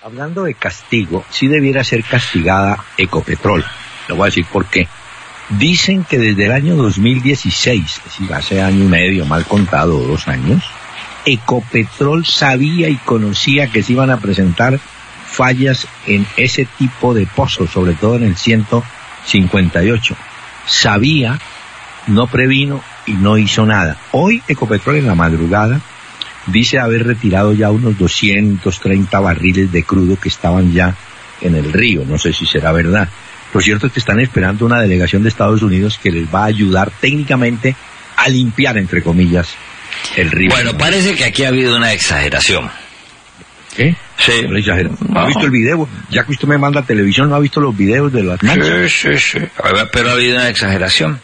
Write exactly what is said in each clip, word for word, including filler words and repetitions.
Hablando de castigo, sí debiera ser castigada Ecopetrol. Le voy a decir por qué. Dicen que desde el año dos mil dieciséis, es decir, hace año y medio, mal contado, dos años, Ecopetrol sabía y conocía que se iban a presentar fallas en ese tipo de pozos, sobre todo en el ciento cincuenta y ocho. Sabía, no previno y no hizo nada. Hoy Ecopetrol en la madrugada dice haber retirado ya unos doscientos treinta barriles de crudo que estaban ya en el río. No sé si será verdad. Lo cierto es que están esperando una delegación de Estados Unidos que les va a ayudar técnicamente a limpiar, entre comillas, el río. Bueno, parece que aquí ha habido una exageración. ¿Qué? Sí. No, exagero. ¿No ha visto el video? Ya que usted me manda a televisión, ¿no ha visto los videos de las manchas? Sí, sí, sí. Pero ha habido una exageración.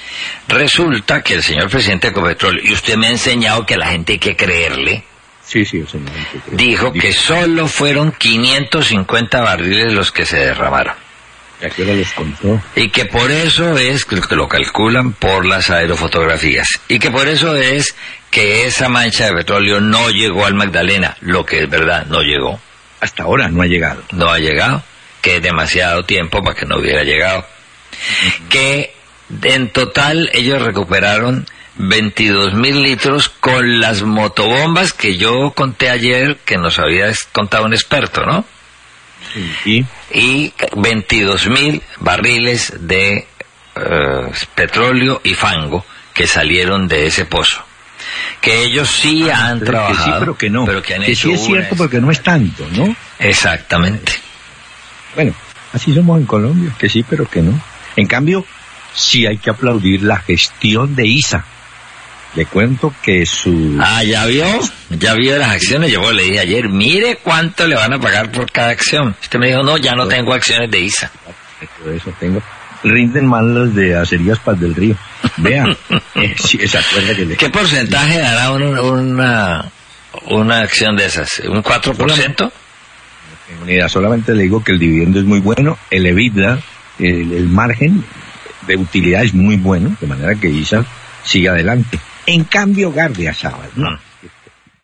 Resulta que el señor presidente de Ecopetrol, y usted me ha enseñado que a la gente hay que creerle, sí, sí, señor, dijo que solo fueron quinientos cincuenta barriles los que se derramaron. ¿A qué hora los contó? Y que por eso es que lo calculan por las aerofotografías. Y que por eso es que esa mancha de petróleo no llegó al Magdalena. Lo que es verdad, no llegó. Hasta ahora no ha llegado. No ha llegado. Que es demasiado tiempo para que no hubiera llegado. Uh-huh. Que en total ellos recuperaron veintidós mil litros con las motobombas que yo conté ayer, que nos había contado un experto, ¿no? Sí. Y veintidós mil barriles de uh, petróleo y fango que salieron de ese pozo. Que ellos sí ah, han pero trabajado, que sí, pero que no. Pero que han que hecho sí es cierto, una... porque no es tanto, ¿no? Exactamente. Bueno, así somos en Colombia, que sí, pero que no. En cambio, sí hay que aplaudir la gestión de I S A. Le cuento que su... Ah, ¿ya vio? ¿Ya vio las acciones? Yo le dije ayer, mire cuánto le van a pagar por cada acción. Usted me dijo, no, ya no tengo acciones de I S A. Por eso tengo... Rinden mal los de Acerías Paz del Río. Vea, eh, sí, esa cuenta que le... ¿Qué porcentaje dará una, una, una acción de esas? ¿Un cuatro por ciento? No tengo ni idea, solamente le digo que el dividendo es muy bueno, el EBITDA, el, el margen de utilidad es muy bueno, de manera que I S A sigue adelante. En cambio, Gardia Sábal, no.